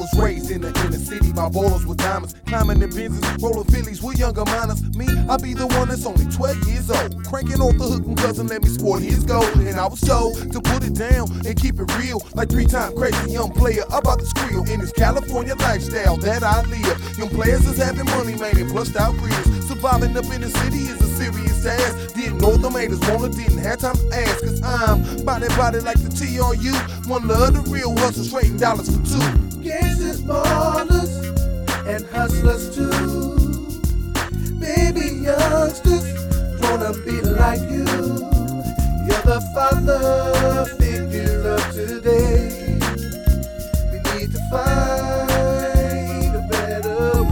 was raised in the inner city by ballers with diamonds, climbing the Benzes, rolling Phillies with younger minors. Me, I be the one that's only 12 years old, cranking off the hook and cousin let me sport his gold. And I was told to put it down and keep it real, like 3-time crazy young player about to squeal in this California lifestyle that I live. Young players is having money, man, and plushed out grills. Surviving up in the city is a serious task. Didn't know them haters wanted, didn't have time to ask, cause I'm body like the TRU, one of the real hustlers, trading dollars for two. Gangsters, ballers, and hustlers too. Baby youngsters, wanna be like you. You're the father figure of today. We need to find a better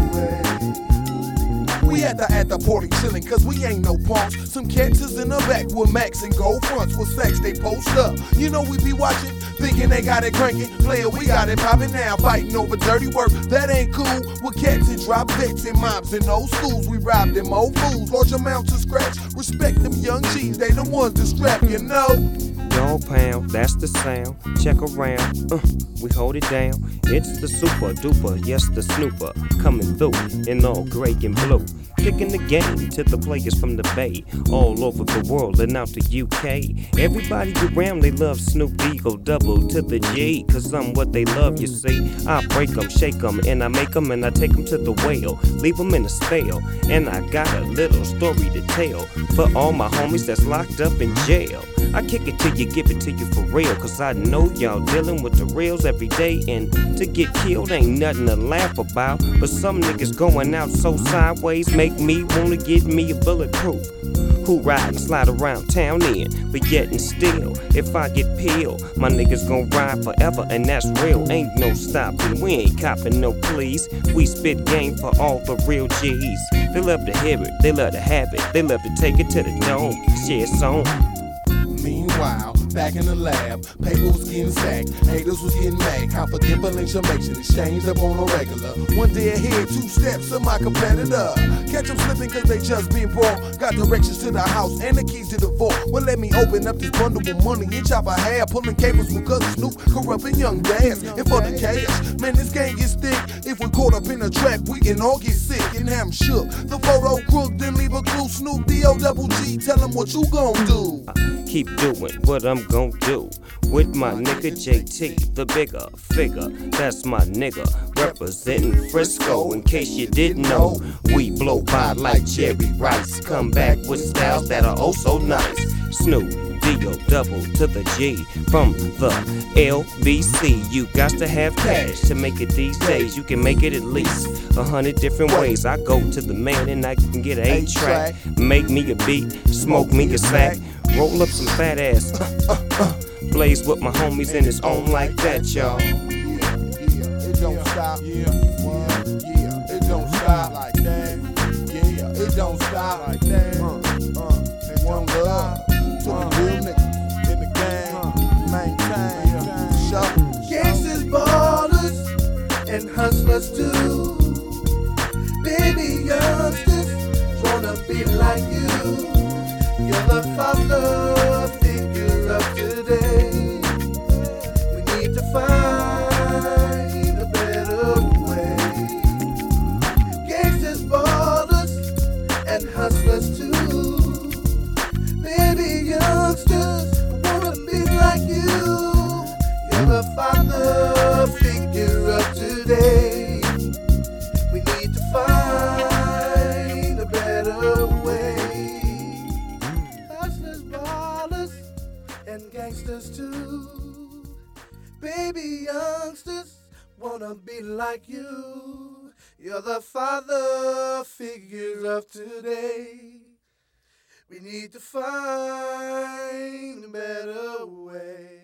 way. We at the party chillin' cause we ain't no punks. Some cats is in the back with Max and gold fronts with sex they post up. You know we be watching, thinking they got it cranking. Player, we got it poppin' now, fighting over dirty work. That ain't cool. With cats and drop vets and moms in those schools. We rob them old fools, large amounts of scratch. Respect them young G's, they the ones that strap, you know. Dog pound, that's the sound. Check around, we hold it down. It's the super duper, yes the snooper, coming through in all gray and blue. Kicking the game to the players from the Bay, all over the world and out to UK. Everybody around, they love Snoop Eagle, double to the G, cause I'm what they love, you see. I break 'em, shake 'em, and I make 'em, and I take 'em to the whale, leave 'em in a spell. And I got a little story to tell for all my homies that's locked up in jail. I kick it till you give it to you for real, cause I know y'all dealing with the reals every day. And to get killed ain't nothing to laugh about, but some niggas going out so sideways make me wanna get me a bulletproof. Who ride and slide around town in, but yet and still, if I get peeled, my niggas gon' ride forever, and that's real. Ain't no stopping, we ain't copping no please. We spit game for all the real G's. They love to hear it, they love to have it, they love to take it to the dome. Share song. Meanwhile, back in the lab, paper was getting sacked, haters was getting mad, confidential information exchanged up on a regular. One day ahead, 2 steps of my competitor. Catch them slipping cause they just been brought. Got directions to the house and the keys to the vault. Well, let me open up this bundle of money and chop a half, pulling cables from cousin Snoop, corrupting young dads. And for the cash, man, this game gets thick. If we're caught up in a trap, we can all get sick and have 'em shook. The photo crook, then leave a clue. Snoop D-O-double-G, tell them what you gon' do. Keep doing what I'm gon' do with my nigga JT, the bigger figure. That's my nigga, representing Frisco. In case you didn't know, we blow by like Jerry Rice. Come back with styles that are oh so nice. Snoop D-O double to the G from the LBC. You got to have cash to make it these days. You can make it at least 100 different ways. I go to the man and I can get an 8-track, make me a beat, smoke me a sack, roll up some fat ass, blaze with my homies and it's on like that, y'all. It don't stop. It don't stop like that. It don't stop like that. One love to the real niggas in the game. Maintain, show. Gangsters, ballers, and hustlers too. Baby youngsters, wanna be like you. You're the father figure of today. We need to find a better way. Gangsters, ballers, and hustlers too. Baby youngsters, wanna be like you. You're the father figure of today. We need to find a better way. Hustlers, ballers, and gangsters too. Baby youngsters, wanna be like you. You're the father figure of today. We need to find a better way.